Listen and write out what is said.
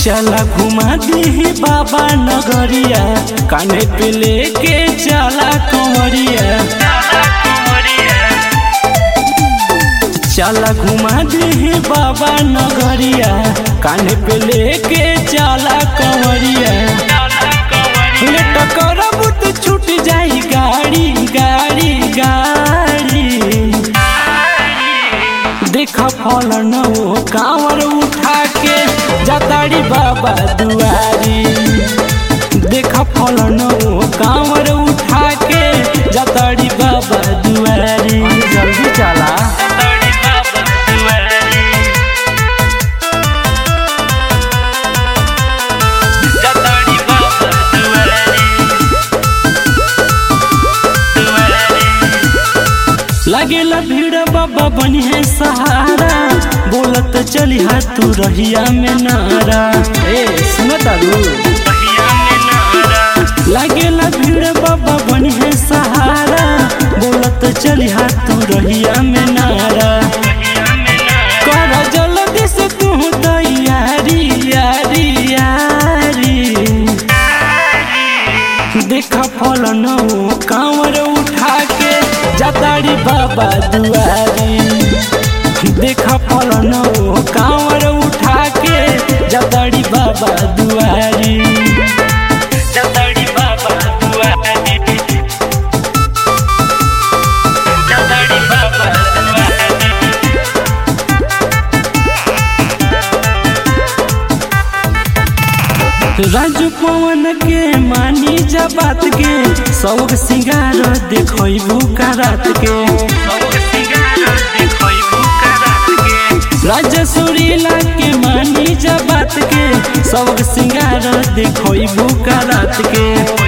चला घुमा दी बाबा नगरिया, काने पे लेके चला कंवरिया। चला घुमा दी बाबा नगरिया, काने पे लेके चला कंवरिया। लेट करब तो छूट जाई गाड़ी गाड़ी गाड़ी। देखा फलन वो कांवर उठा के जाताड़ी बाबा दुआरी। देखा फलन वो कांवर उठा के जाताड़ी बाबा दुआरी। जल्दी चला लगेला भीड़ बाबा बनी है सहारा, बोलत चली हाथ तू रहिया में नारा। सुना तारू लगेला भीड़ बाबा बनी है सहारा, बोलत चली हाथ तू रहिया में नारा। कर जल्दी से तू तैयारी यारी यारी। देखा फलन कांवर उठा के जाताड़ी बाबा दुआरी। देखा फलन कांवर उठा के जाताड़ी बाबा दुआरी। जाताड़ी बाबा दुआरी, जाताड़ी बाबा दुआरी। राजू पवन के मानी जा बात के, शौक सिंगार देखबू का रात के। राजा सुरीला के मानी जा बात के, शौक सिंगार देखबू का रात के।